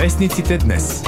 Вестниците днес.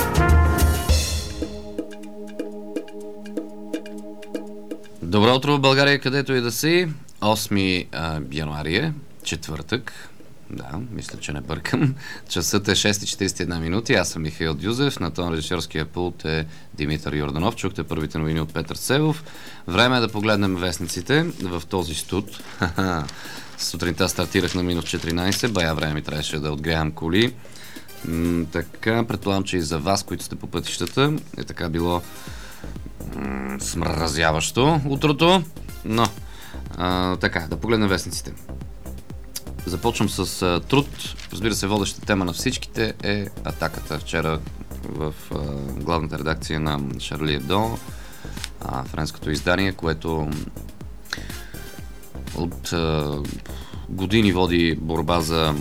Добро утро в България, където и да си. 8 януари е, четвъртък. Да, мисля, че не бъркам. Часът е 6:41 минути. Аз съм Михаил Дюзев. На тон режисьорския пулт е Димитър Йорданов. Чухте първите новини от Петър Севов. Време е да погледнем вестниците в този студ. Сутринта стартирах на минус 14. Бая време ми трябваше да отгрявам коли. Така, предполагам, че и за вас, които сте по пътищата, е така било смразяващо утрото. Но, така, да погледнем вестниците. Започвам с труд. Разбира се, водеща тема на всичките е атаката вчера в главната редакция на Шарли Ебдо, френското издание, което от години води борба за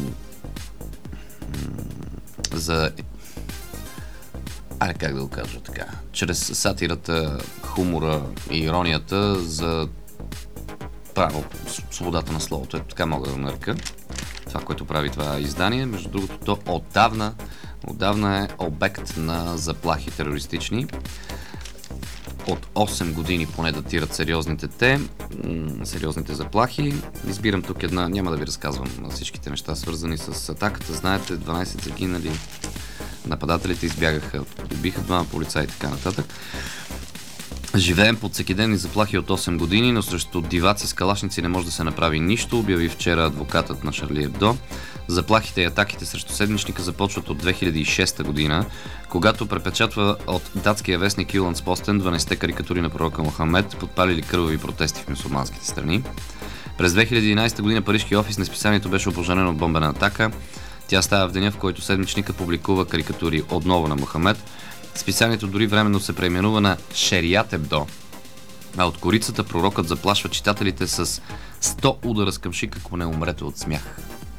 как да го кажа така, чрез сатирата, хумора и иронията за право, свободата на словото. Така мога да нарека това, което прави това издание. Между другото, то отдавна е обект на заплахи терористични. От 8 години поне датират сериозните заплахи. Избирам тук една, няма да ви разказвам всичките неща, свързани с атаката. Знаете, 12 загинали, нападателите избягаха, убиха 2 полицаи и така нататък. Живеем под всекидневни заплахи от 8 години, но срещу диваци с калашници не може да се направи нищо, обяви вчера адвокатът на Шарли Ебдо. Заплахите и атаките срещу седмичника започват от 2006 година, когато препечатва от датския вестник Юландспостен 12 карикатури на пророка Мохамед, подпалили кървави протести в мюсюлманските страни. През 2011 година парижкият офис на списанието беше опожарен от бомбена атака. Тя става в деня, в който седмичника публикува карикатури отново на Мохамед. Списанието дори временно се преименува на Шериат Ебдо, а от корицата пророкът заплашва читателите с 100 удара с камшик, ако не умрете от смях.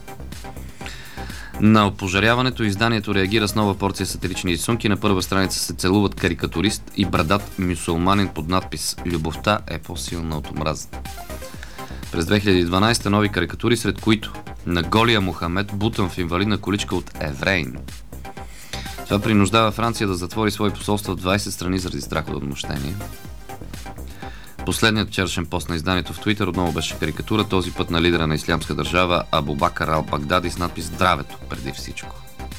На опожаряването изданието реагира с нова порция сатирични рисунки. На първа страница се целуват карикатурист и брадат мюсюлманин под надпис "Любовта е по-силна от омразата". През 2012 нови карикатури, сред които на голия Мохамед, бутан в инвалидна количка от евреин. Това принуждава Франция да затвори свои посолства в 20 страни заради страх от отмъщение. Последният вчерашен пост на изданието в Твитър отново беше карикатура, този път на лидера на ислямска държава Абу Бакър ал-Багдади с надпис "Здравето преди всичко".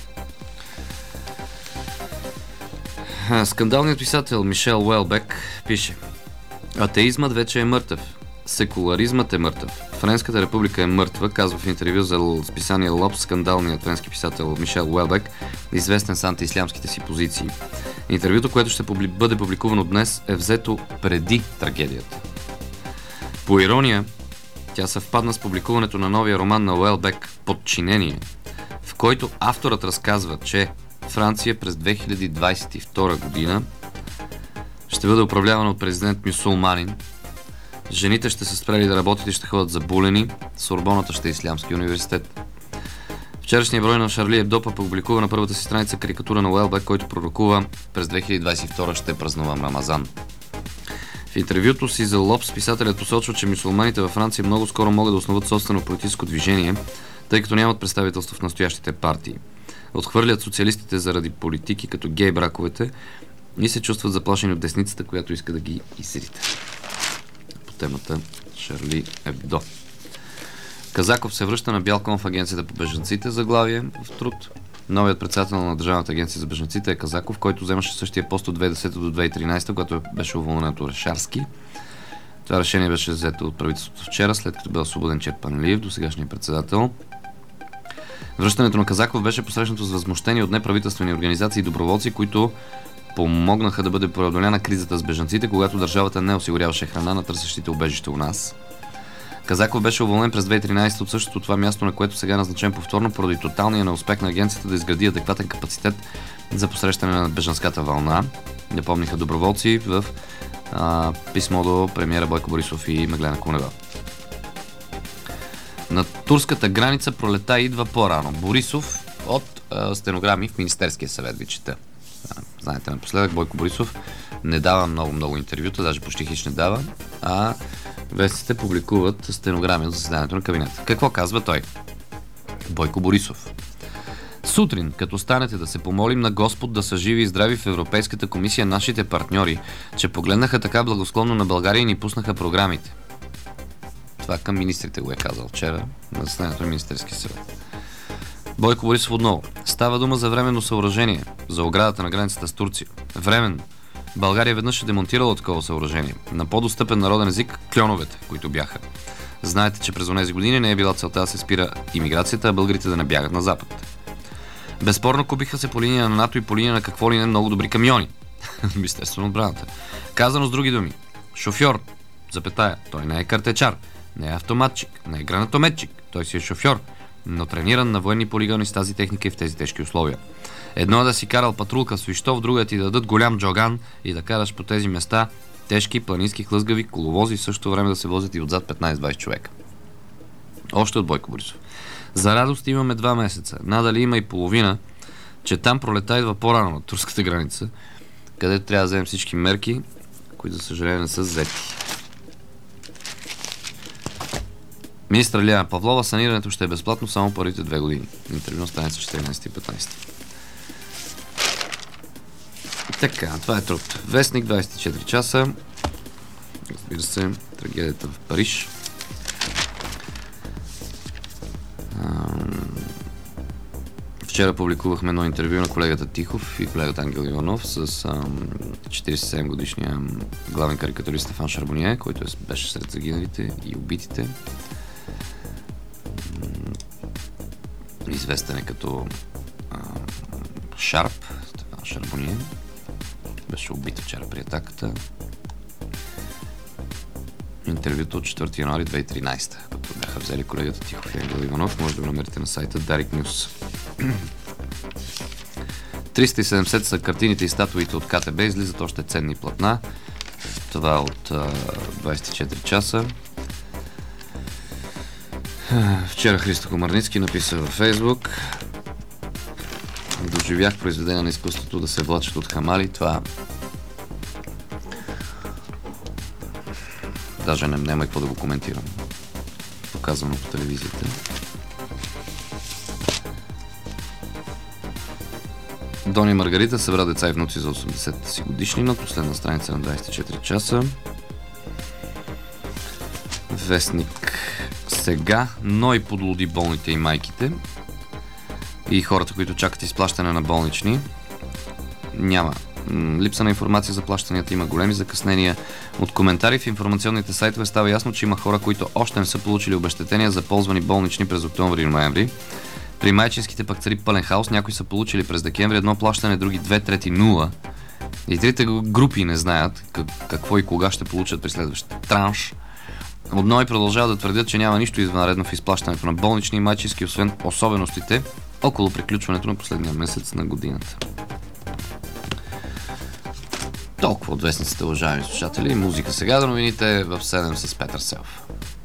Скандалният писател Мишел Уелбек пише: "Атеизмът вече е мъртъв. Секуларизмът е мъртъв. Френската република е мъртва", казва в интервю за списание Лоб скандалният френски писател Мишел Уелбек, известен с антиислямските си позиции. Интервюто, което ще бъде публикувано днес, е взето преди трагедията. По ирония, тя съвпадна с публикуването на новия роман на Уелбек "Подчинение", в който авторът разказва, че Франция през 2022 година ще бъде управлявана от президент мюсюлманин. Жените ще се спрели да работят и ще ходят забулени. Сорбоната ще е ислямски университет. Вчерашния брой на Шарли Ебдо публикува на първата си страница карикатура на Уелбек, който пророкува: "През 2022 ще празнувам Рамазан". В интервюто си за Лобс писателят посочва, че мюсюлманите във Франция много скоро могат да основат собствено политическо движение, тъй като нямат представителство в настоящите партии. Отхвърлят социалистите заради политики като гей браковете и се чувстват заплашени от десницата, която иска да ги изрита. Темата Шарли Ебдо. Казаков се връща на бял кон в агенцията по бежанците, заглавие в Труд. Новият председател на Държавната агенция за бежанците е Казаков, който вземаше същия пост от 2010 до 2013, когато беше уволнен от Орешарски. Това решение беше взето от правителството вчера, след като бе освободен Черпанлиев, досегашният председател. Връщането на Казаков беше посрещнато с възмущение от неправителствени организации и доброволци, които помогнаха да бъде преодоляна кризата с бежанците, когато държавата не осигуряваше храна на търсещите убежище у нас. Казаков беше уволнен през 2013 от същото това място, на което сега е назначен повторно, поради тоталния неуспех на агенцията да изгради адекватен капацитет за посрещане на бежанската вълна. Напомниха доброволци в писмо до премиера Бойко Борисов и Меглена Кунева. На турската граница пролета идва по-рано. Борисов от стенограми в Министерския съвет ви чета. Знаете, напоследък Бойко Борисов не дава много интервюта, даже почти хич не дава, а вестите публикуват стенограми от заседанието на кабинета. Какво казва той? Бойко Борисов: Сутрин, като станете, да се помолим на Господ да са живи и здрави в Европейската комисия нашите партньори, че погледнаха така благосклонно на България и ни пуснаха програмите. Това към министрите го е казал вчера на заседанието на Министерския съвет. Бойко Борисов отново. Става дума за временно съоръжение за оградата на границата с Турция. Временно. България веднъж е демонтирала такова съоръжение. На по-достъпен народен език кльоновете, които бяха. Знаете, че през онези години не е била целта да се спира имиграцията, а българите да не бягат на запад. Безспорно купиха се по линия на НАТО и по линия на какво ли не много добри камиони. Министерството на отбраната. Казано с други думи. Шофьор, запетая, той не е картечар, не е автоматчик, не е гранатометчик, той си е шофьор, но трениран на военни полигони с тази техника и в тези тежки условия. Едно е да си карал патрулка в Свищов, друго е ти да дадат голям джоган и да караш по тези места тежки, планински, хлъзгави коловози и в същото време да се возят и отзад 15-20 човека. Още от Бойко Борисов. За радост имаме 2 месеца. Надали има и половина, че там пролета идва по-рано на турската граница, където трябва да вземем всички мерки, които за съжаление не са взети. Министра Лиляна Павлова, санирането ще е безплатно само първите 2 години. Интервю на страница 14 и 15. Така, това е труд. Вестник, 24 часа. Разбира се, трагедията в Париж. Вчера публикувахме едно интервю на колегата Тихов и колегата Ангел Иванов с 47 годишния главен карикатурист Стефан Шарбоние, който беше сред загиналите и убитите. Известен е като Шарп, Стефан Шарбоние. Беше убит вчера при атаката. Интервюто от 4 януари 2013, като бяха взели колегата Тихов и Ангел Иванов. Може да го намерите на сайта Дарик Нюс. 370 са картините и статуите от КТБ. Излизат още ценни платна. Това от 24 часа. Вчера Христо Комарницки написа във Фейсбук: доживях произведения на изкуството да се влачат от хамали. Това даже няма и какво да го коментирам. Показано по телевизията. Дони Маргарита събра деца и внуци за 80-та си годишнина. Последна страница на 24 часа. Вестник Сега. Ной подлуди болните и майките и хората, които чакат изплащане на болнични. Няма. Липса на информация за плащанията, има големи закъснения. От коментари в информационните сайтове става ясно, че има хора, които още не са получили обезщетения за ползвани болнични през октомври и ноември. При майчинските пък цари пълен хаос. Някои са получили през декември едно плащане, други 2/3 нула. И трите групи не знаят какво и кога ще получат при следващия транш. От НОИ продължават да твърдят, че няма нищо извънредно в изплащането на болнични и майчински, освен особеностите около приключването на последния месец на годината. Толкова от вестниците, уважаеми слушатели. Музика сега, до новините в 7 с Петър Селф.